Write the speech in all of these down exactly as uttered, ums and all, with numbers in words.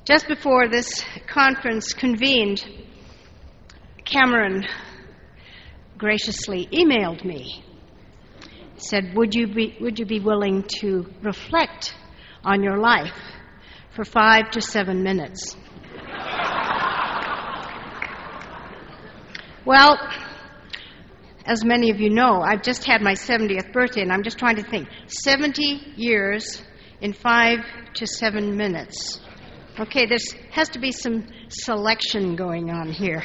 Just before this conference convened, Cameron graciously emailed me. He said, would you be, would you be willing to reflect on your life for five to seven minutes? Well, as many of you know, I've just had my seventieth birthday, and I'm just trying to think. seventy years in five to seven minutes. Okay, there has to be some selection going on here.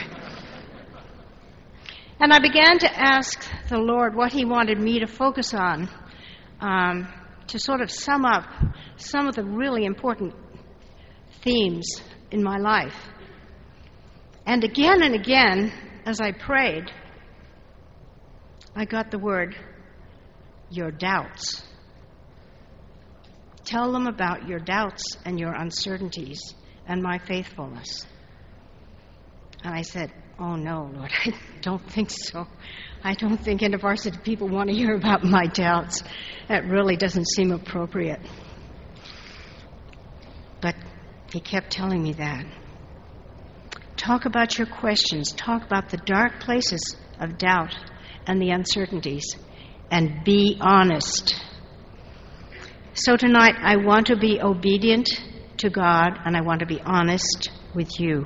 And I began to ask the Lord what He wanted me to focus on um, to sort of sum up some of the really important themes in my life. And again and again, as I prayed, I got the word, your doubts. Tell them about your doubts and your uncertainties and my faithfulness. And I said, oh no, Lord, I don't think so. I don't think InterVarsity people want to hear about my doubts. That really doesn't seem appropriate. But He kept telling me that. Talk about your questions. Talk about the dark places of doubt and the uncertainties. And be honest. So tonight, I want to be obedient to God, and I want to be honest with you.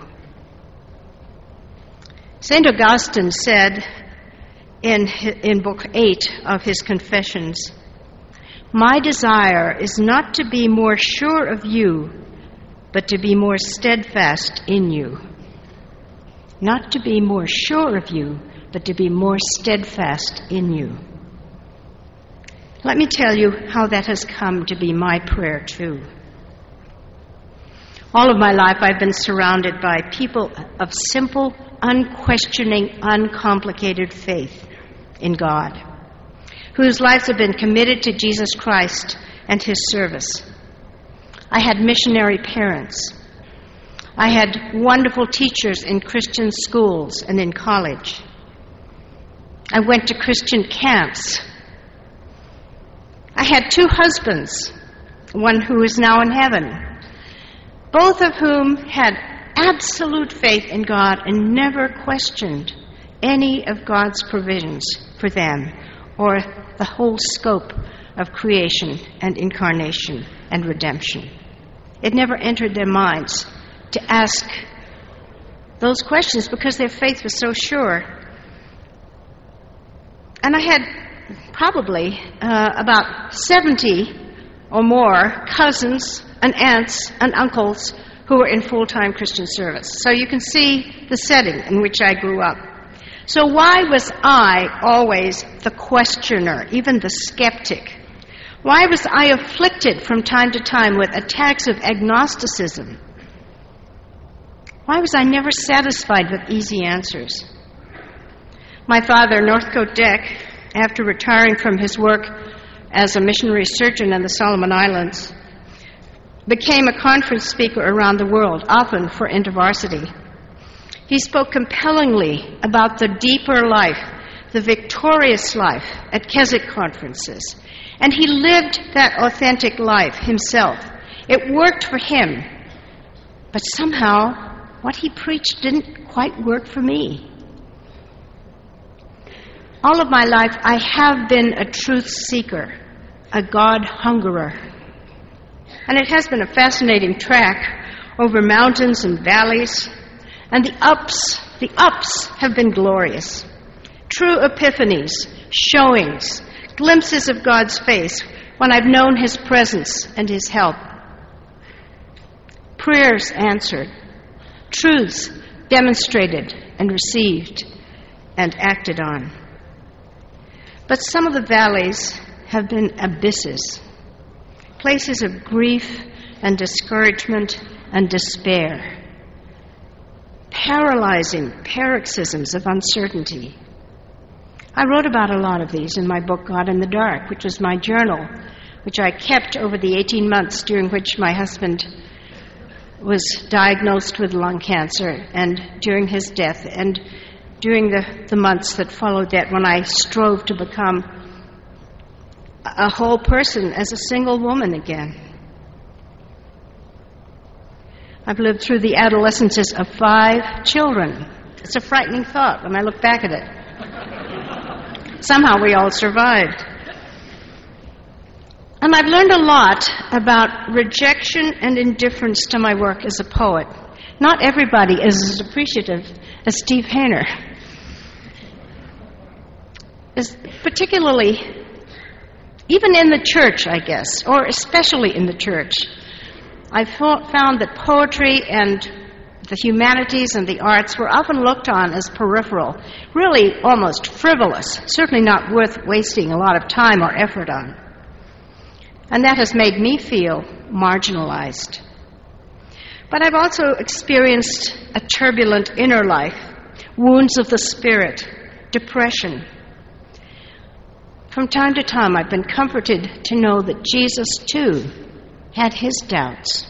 Saint Augustine said in, in Book eight of his Confessions, my desire is not to be more sure of you, but to be more steadfast in you. Not to be more sure of you, but to be more steadfast in you. Let me tell you how that has come to be my prayer, too. All of my life, I've been surrounded by people of simple, unquestioning, uncomplicated faith in God, whose lives have been committed to Jesus Christ and His service. I had missionary parents. I had wonderful teachers in Christian schools and in college. I went to Christian camps. I had two husbands, one who is now in heaven, both of whom had absolute faith in God and never questioned any of God's provisions for them or the whole scope of creation and incarnation and redemption. It never entered their minds to ask those questions because their faith was so sure. And I had probably uh, about seventy or more cousins and aunts and uncles who were in full-time Christian service. So you can see the setting in which I grew up. So why was I always the questioner, even the skeptic? Why was I afflicted from time to time with attacks of agnosticism? Why was I never satisfied with easy answers? My father, Northcote Deck, after retiring from his work as a missionary surgeon in the Solomon Islands, became a conference speaker around the world, often for InterVarsity. He spoke compellingly about the deeper life, the victorious life at Keswick conferences. And he lived that authentic life himself. It worked for him. But somehow, what he preached didn't quite work for me. All of my life, I have been a truth seeker, a God hungerer. And it has been a fascinating track over mountains and valleys. And the ups, the ups have been glorious. True epiphanies, showings, glimpses of God's face when I've known His presence and His help. Prayers answered. Truths demonstrated and received and acted on. But some of the valleys have been abysses, places of grief and discouragement and despair, paralyzing paroxysms of uncertainty. I wrote about a lot of these in my book, God in the Dark, which was my journal, which I kept over the eighteen months during which my husband was diagnosed with lung cancer and during his death and during the, the months that followed that when I strove to become a whole person as a single woman again. I've lived through the adolescences of five children. It's a frightening thought when I look back at it. Somehow we all survived. And I've learned a lot about rejection and indifference to my work as a poet. Not everybody is as appreciative as Steve Hayner. Is particularly, even in the church, I guess, or especially in the church, I've found that poetry and the humanities and the arts were often looked on as peripheral, really almost frivolous, certainly not worth wasting a lot of time or effort on. And that has made me feel marginalized. But I've also experienced a turbulent inner life, wounds of the spirit, depression. From time to time, I've been comforted to know that Jesus, too, had his doubts,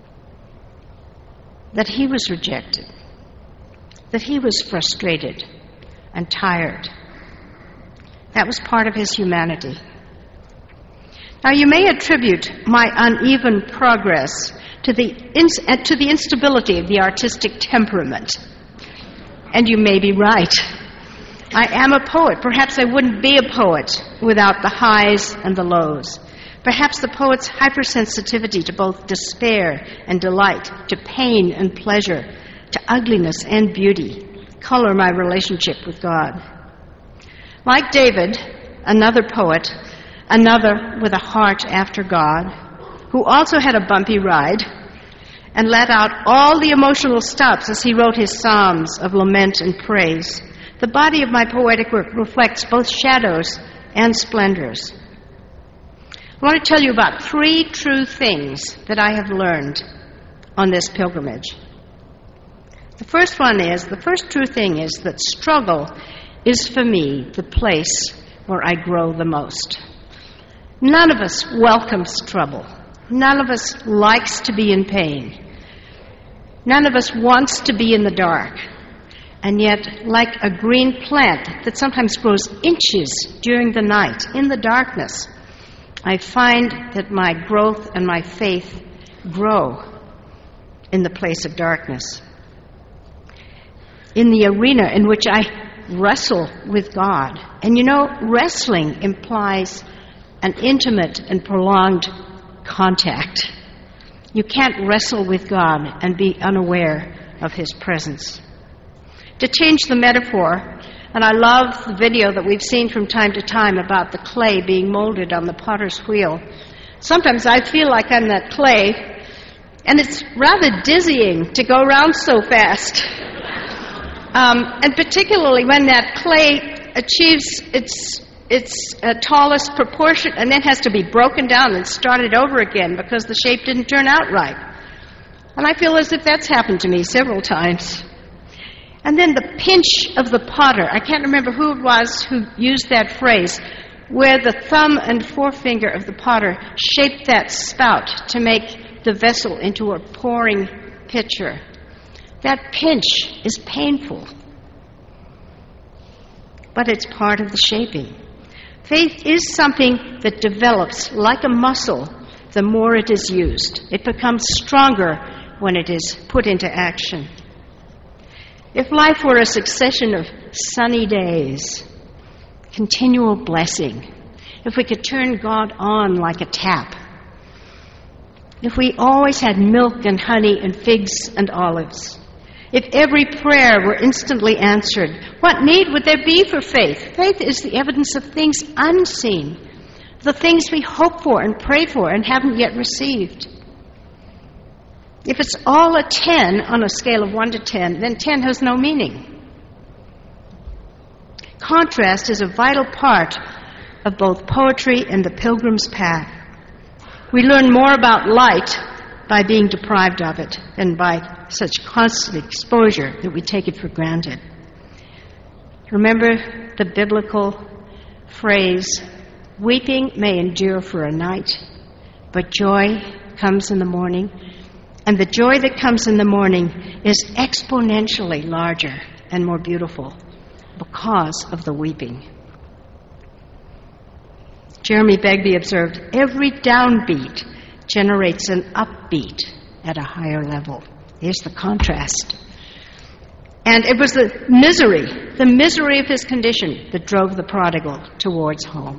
that he was rejected, that he was frustrated and tired. That was part of his humanity. Now, you may attribute my uneven progress to the, ins- to the instability of the artistic temperament. And you may be right. I am a poet. Perhaps I wouldn't be a poet without the highs and the lows. Perhaps the poet's hypersensitivity to both despair and delight, to pain and pleasure, to ugliness and beauty, color my relationship with God. Like David, another poet, another with a heart after God, who also had a bumpy ride and let out all the emotional stops as he wrote his psalms of lament and praise. The body of my poetic work reflects both shadows and splendors. I want to tell you about three true things that I have learned on this pilgrimage. The first one is, the first true thing is that struggle is for me the place where I grow the most. None of us welcomes trouble. None of us likes to be in pain. None of us wants to be in the dark. And yet, like a green plant that sometimes grows inches during the night in the darkness, I find that my growth and my faith grow in the place of darkness. In the arena in which I wrestle with God. And you know, wrestling implies an intimate and prolonged contact. You can't wrestle with God and be unaware of his presence. To change the metaphor, and I love the video that we've seen from time to time about the clay being molded on the potter's wheel. Sometimes I feel like I'm that clay, and it's rather dizzying to go around so fast. Um, and particularly when that clay achieves its its uh, tallest proportion and then has to be broken down and started over again because the shape didn't turn out right. And I feel as if that's happened to me several times. And then the pinch of the potter. I can't remember who it was who used that phrase, where the thumb and forefinger of the potter shaped that spout to make the vessel into a pouring pitcher. That pinch is painful, but it's part of the shaping. Faith is something that develops like a muscle the more it is used. It becomes stronger when it is put into action. If life were a succession of sunny days, continual blessing, if we could turn God on like a tap, if we always had milk and honey and figs and olives, if every prayer were instantly answered, what need would there be for faith? Faith is the evidence of things unseen, the things we hope for and pray for and haven't yet received. If it's all a ten on a scale of one to ten, then ten has no meaning. Contrast is a vital part of both poetry and the pilgrim's path. We learn more about light by being deprived of it than by such constant exposure that we take it for granted. Remember the biblical phrase, weeping may endure for a night, but joy comes in the morning. And the joy that comes in the morning is exponentially larger and more beautiful because of the weeping. Jeremy Begbie observed, every downbeat generates an upbeat at a higher level. Here's the contrast. And it was the misery, the misery of his condition that drove the prodigal towards home.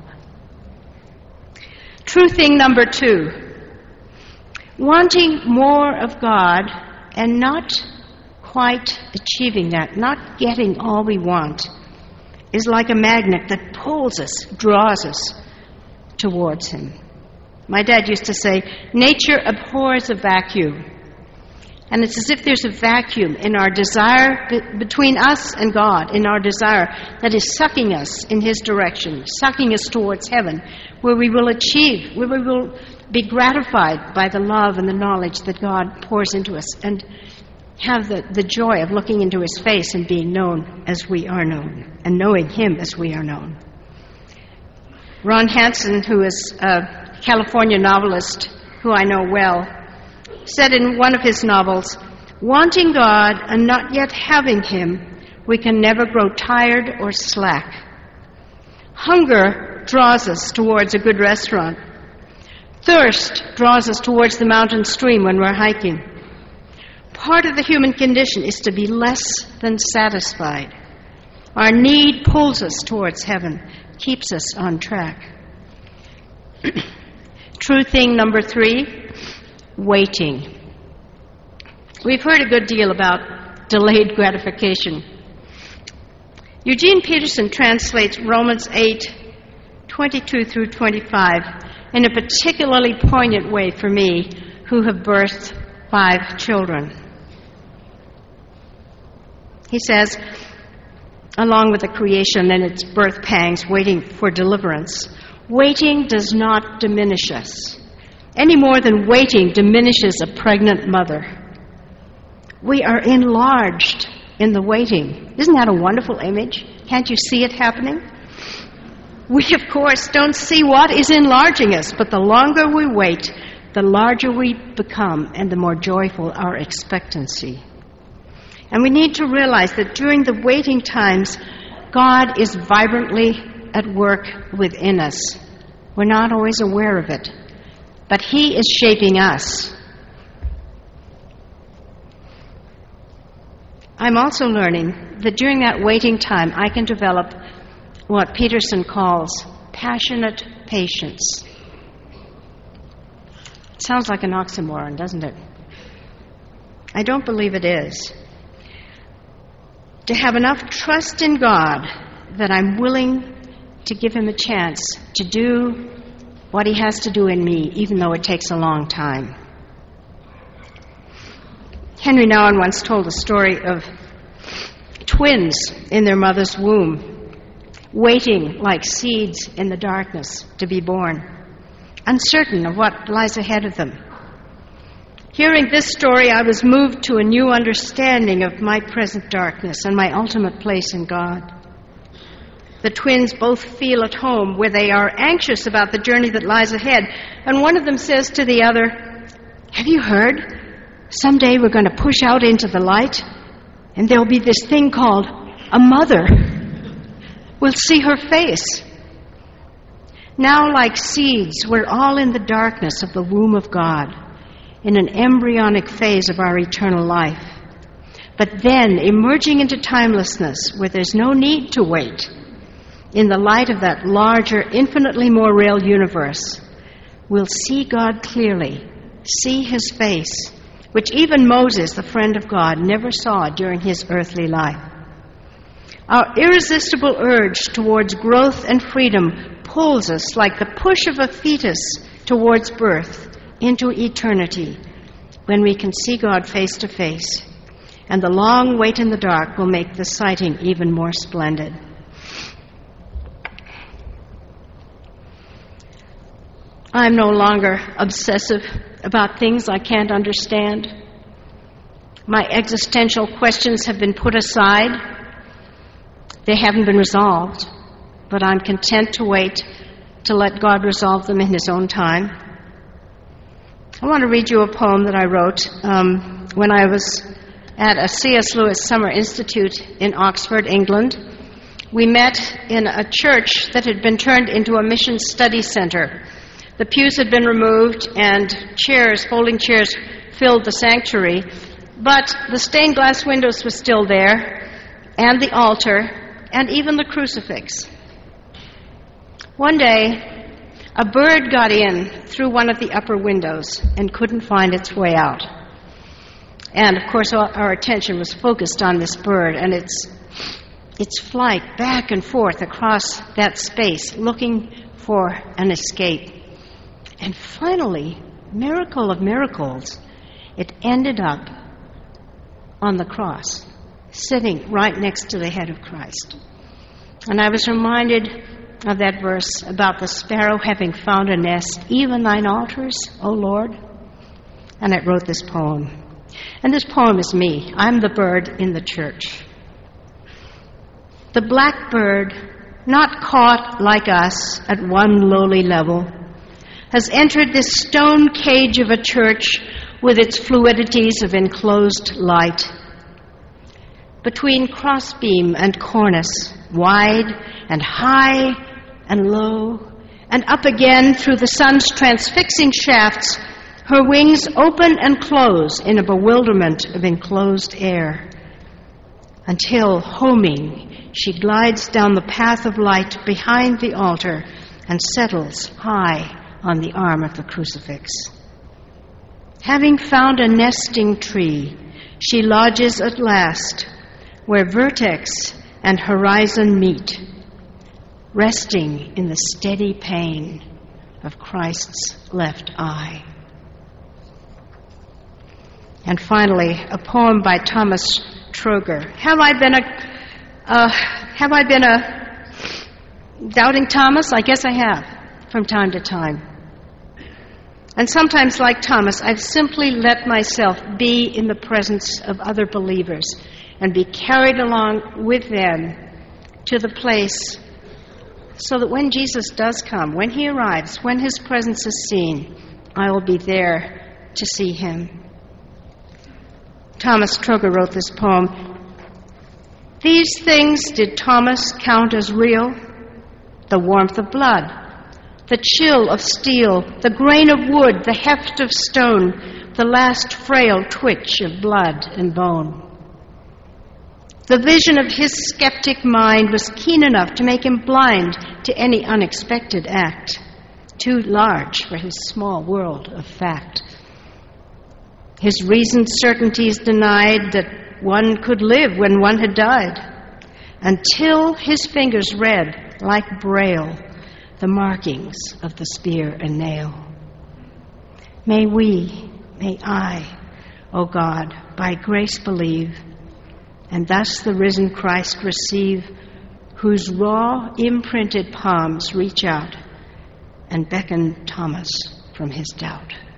True thing number two, wanting more of God and not quite achieving that, not getting all we want, is like a magnet that pulls us, draws us towards him. My dad used to say, nature abhors a vacuum. And it's as if there's a vacuum in our desire, be- between us and God, in our desire that is sucking us in his direction, sucking us towards heaven, where we will achieve, where we will be gratified by the love and the knowledge that God pours into us, and have the, the joy of looking into his face and being known as we are known, and knowing him as we are known. Ron Hansen, who is a California novelist who I know well, said in one of his novels, wanting God and not yet having him, we can never grow tired or slack. Hunger draws us towards a good restaurant. Thirst draws us towards the mountain stream when we're hiking. Part of the human condition is to be less than satisfied. Our need pulls us towards heaven, keeps us on track. True thing number three, waiting. We've heard a good deal about delayed gratification. Eugene Peterson translates Romans eight, twenty-two through twenty-five in a particularly poignant way for me, who have birthed five children. He says, along with the creation and its birth pangs waiting for deliverance, waiting does not diminish us, any more than waiting diminishes a pregnant mother. We are enlarged in the waiting. Isn't that a wonderful image? Can't you see it happening? We, of course, don't see what is enlarging us, but the longer we wait, the larger we become and the more joyful our expectancy. And we need to realize that during the waiting times, God is vibrantly at work within us. We're not always aware of it, but he is shaping us. I'm also learning that during that waiting time, I can develop what Peterson calls passionate patience. It sounds like an oxymoron, doesn't it? I don't believe it is. To have enough trust in God that I'm willing to give him a chance to do what he has to do in me, even though it takes a long time. Henry Nouwen once told a story of twins in their mother's womb, waiting like seeds in the darkness to be born, uncertain of what lies ahead of them. Hearing this story, I was moved to a new understanding of my present darkness and my ultimate place in God. The twins both feel at home where they are anxious about the journey that lies ahead, and one of them says to the other, "Have you heard? Someday we're going to push out into the light, and there'll be this thing called a mother. We'll see her face." Now, like seeds, we're all in the darkness of the womb of God, in an embryonic phase of our eternal life. But then, emerging into timelessness, where there's no need to wait, in the light of that larger, infinitely more real universe, we'll see God clearly, see his face, which even Moses, the friend of God, never saw during his earthly life. Our irresistible urge towards growth and freedom pulls us like the push of a fetus towards birth into eternity, when we can see God face to face, and the long wait in the dark will make the sighting even more splendid. I'm no longer obsessive about things I can't understand. My existential questions have been put aside. They haven't been resolved, but I'm content to wait to let God resolve them in his own time. I want to read you a poem that I wrote um, when I was at a C S Lewis Summer Institute in Oxford, England. We met in a church that had been turned into a mission study center. The pews had been removed and chairs, folding chairs, filled the sanctuary, But the stained glass windows were still there, and the altar, and even the crucifix. One day, a bird got in through one of the upper windows and couldn't find its way out. And, of course, our attention was focused on this bird and its, its flight back and forth across that space, looking for an escape. And finally, miracle of miracles, it ended up on the cross, sitting right next to the head of Christ. And I was reminded of that verse about the sparrow having found a nest, even thine altars, O Lord. And I wrote this poem. And this poem is me. I'm the bird in the church. The blackbird, not caught like us at one lowly level, has entered this stone cage of a church with its fluidities of enclosed light. Between crossbeam and cornice, wide and high and low, and up again through the sun's transfixing shafts, her wings open and close in a bewilderment of enclosed air, until, homing, she glides down the path of light behind the altar and settles high on the arm of the crucifix. Having found a nesting tree, she lodges at last where vertex and horizon meet, resting in the steady pain of Christ's left eye. And finally, a poem by Thomas Troger. Have I been a, uh, have I been a doubting Thomas? I guess I have, from time to time. And sometimes, like Thomas, I've simply let myself be in the presence of other believers and be carried along with them to the place so that when Jesus does come, when he arrives, when his presence is seen, I will be there to see him. Thomas Troger wrote this poem. These things did Thomas count as real? The warmth of blood, the chill of steel, the grain of wood, the heft of stone, the last frail twitch of blood and bone. The vision of his skeptic mind was keen enough to make him blind to any unexpected act, too large for his small world of fact. His reasoned certainties denied that one could live when one had died, until his fingers read, like Braille, the markings of the spear and nail. May we, may I, O God, by grace believe, and thus the risen Christ receive, whose raw, imprinted palms reach out and beckon Thomas from his doubt.